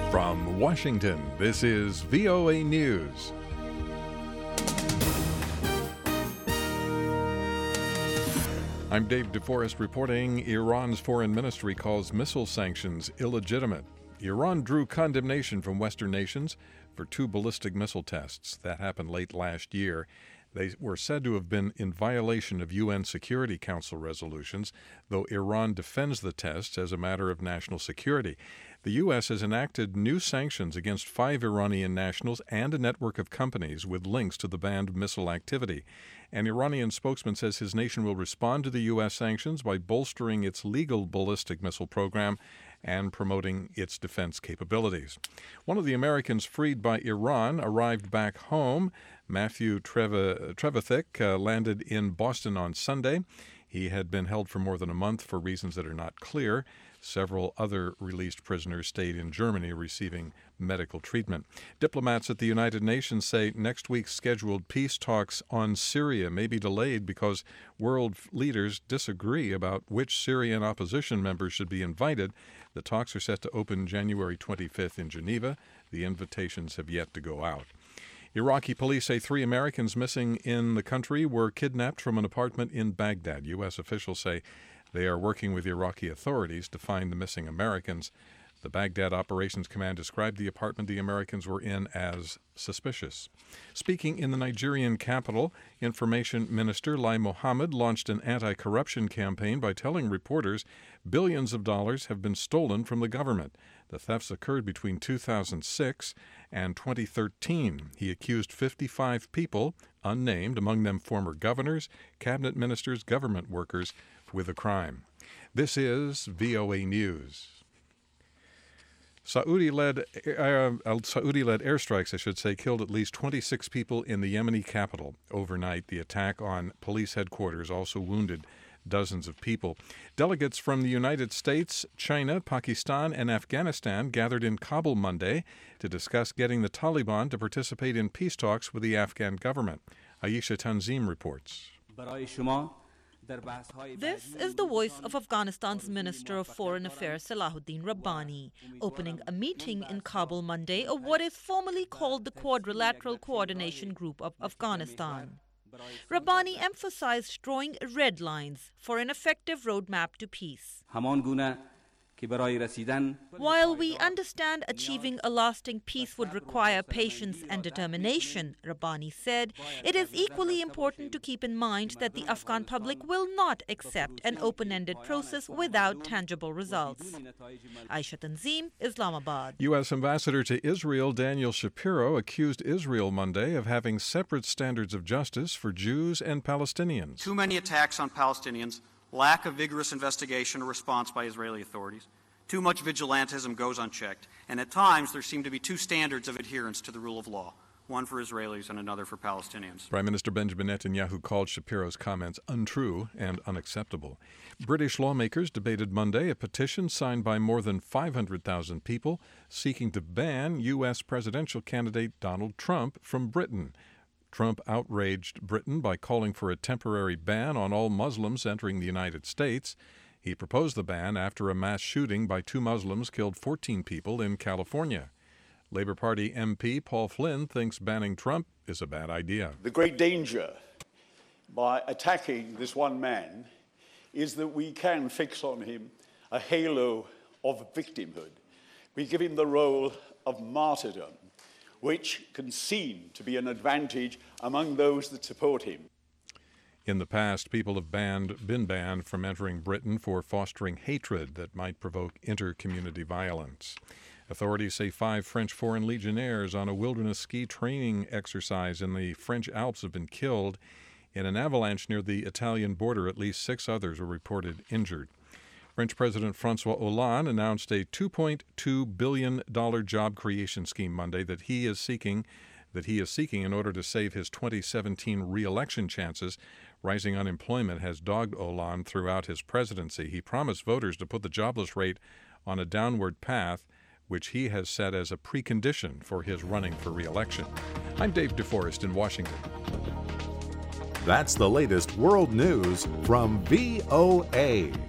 From Washington, this is VOA News. I'm Dave DeForest reporting. Iran's foreign ministry calls missile sanctions illegitimate. Iran drew condemnation from Western nations for 2 ballistic missile tests. That happened late last year. They were said to have been in violation of UN Security Council resolutions, though Iran defends the tests as a matter of national security. The U.S. has enacted new sanctions against 5 Iranian nationals and a network of companies with links to the banned missile activity. An Iranian spokesman says his nation will respond to the U.S. sanctions by bolstering its legal ballistic missile program and promoting its defense capabilities. One of the Americans freed by Iran arrived back home. Matthew Trevithick landed in Boston on Sunday. He had been held for more than a month for reasons that are not clear. Several other released prisoners stayed in Germany receiving medical treatment. Diplomats at the United Nations say next week's scheduled peace talks on Syria may be delayed because world leaders disagree about which Syrian opposition members should be invited. The talks are set to open January 25th in Geneva. The invitations have yet to go out. Iraqi police say 3 Americans missing in the country were kidnapped from an apartment in Baghdad. U.S. officials say they are working with Iraqi authorities to find the missing Americans. The Baghdad Operations Command described the apartment the Americans were in as suspicious. Speaking in the Nigerian capital, Information Minister Lai Mohammed launched an anti-corruption campaign by telling reporters billions of dollars have been stolen from the government. The thefts occurred between 2006 and 2013. He accused 55 people, unnamed, among them former governors, cabinet ministers, government workers, with the crime. This is VOA News. Saudi-led airstrikes, killed at least 26 people in the Yemeni capital overnight. The attack on police headquarters also wounded dozens of people. Delegates from the United States, China, Pakistan, and Afghanistan gathered in Kabul Monday to discuss getting the Taliban to participate in peace talks with the Afghan government. Aisha Tanzim reports. This is the voice of Afghanistan's Minister of Foreign Affairs Salahuddin Rabbani, opening a meeting in Kabul Monday of what is formally called the Quadrilateral Coordination Group of Afghanistan. Rabbani emphasized drawing red lines for an effective roadmap to peace. While we understand achieving a lasting peace would require patience and determination, Rabbani said, it is equally important to keep in mind that the Afghan public will not accept an open-ended process without tangible results. Aisha Tanzim, Islamabad. U.S. Ambassador to Israel Daniel Shapiro accused Israel Monday of having separate standards of justice for Jews and Palestinians. Too many attacks on Palestinians, lack of vigorous investigation or response by Israeli authorities. Too much vigilantism goes unchecked, and at times there seem to be 2 standards of adherence to the rule of law, one for Israelis and another for Palestinians. Prime Minister Benjamin Netanyahu called Shapiro's comments untrue and unacceptable. British lawmakers debated Monday a petition signed by more than 500,000 people seeking to ban U.S. presidential candidate Donald Trump from Britain. Trump outraged Britain by calling for a temporary ban on all Muslims entering the United States. He proposed the ban after a mass shooting by 2 Muslims killed 14 people in California. Labour Party MP Paul Flynn thinks banning Trump is a bad idea. The great danger by attacking this one man is that we can fix on him a halo of victimhood. We give him the role of martyrdom, which can seem to be an advantage among those that support him. In the past, people have been banned from entering Britain for fostering hatred that might provoke inter-community violence. Authorities say 5 French Foreign Legionnaires on a wilderness ski training exercise in the French Alps have been killed. In an avalanche near the Italian border, at least 6 others were reported injured. French President François Hollande announced a $2.2 billion job creation scheme Monday that he is seeking in order to save his 2017 re-election chances. Rising unemployment has dogged Hollande throughout his presidency. He promised voters to put the jobless rate on a downward path, which he has set as a precondition for his running for re-election. I'm Dave DeForest in Washington. That's the latest world news from VOA.